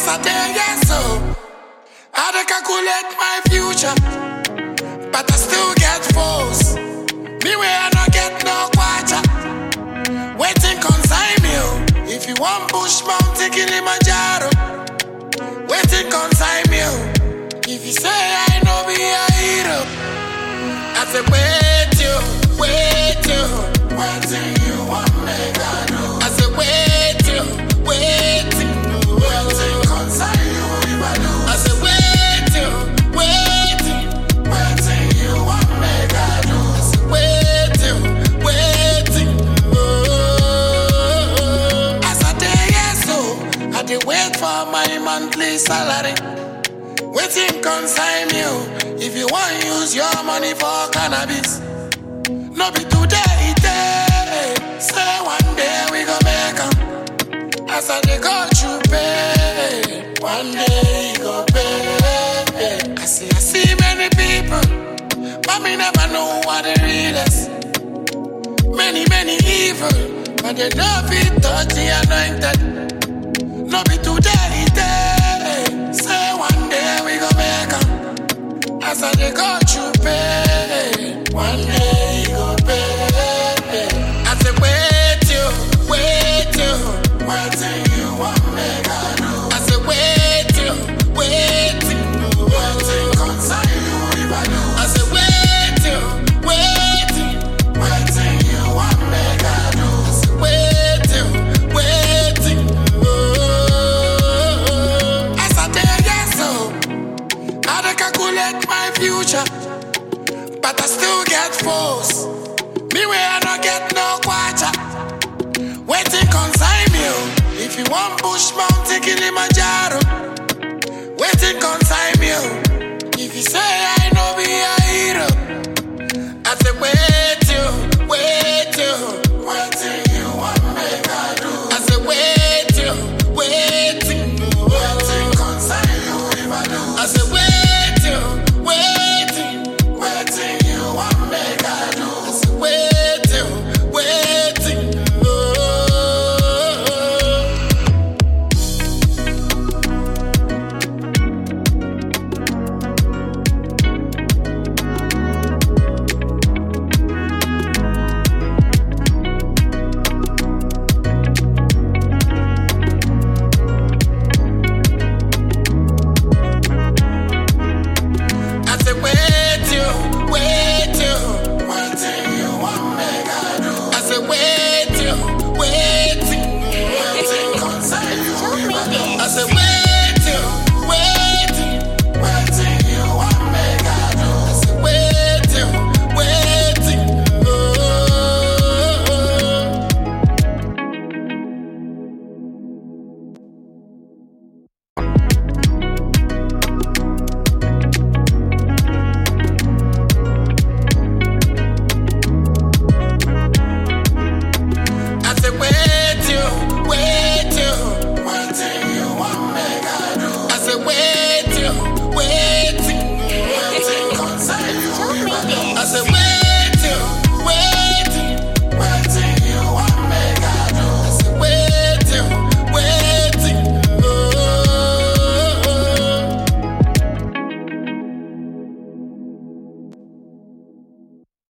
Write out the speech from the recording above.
As I day, yes, so I dey calculate my future, but I still get foes. Me where I not get no quarter. Waiting consign me, oh. If you want push mountain Kilimanjaro, waiting consign me, oh. If you say I know be a hero, I say wait you, waiting you want me to do. I say wait you, waiting consign you if I do. I say wait you, waiting you want me to do. I say waiting. As I day, yes, so I dey wait for my monthly salary. Waiting consign you. If you want use your money for cannabis, no be today, say one day we go make 'em. As I dey go through pay, one day you go pay. I see many people, but me never know what the real is. Many evil, but they don't fit touch the anointed. No be today, say one day we go make 'em. As I dey go through pay, one day you go pay. I say wait you, waiting you want me to do. I say wait you, waiting consign you if I do. I say wait you, waiting you want me to do. I say waiting. As I day, yes, so I dey calculate my future, but I still get foes. Me where I not get no quarter. Waiting consign me, oh. If you want push mountain Kilimanjaro, waiting consign me, oh. If you say I know be a hero, I say wait you, waiting you want me to do. I say waiting consign you if I do. I say waiting you want me to do. I say waiting. I said, wait.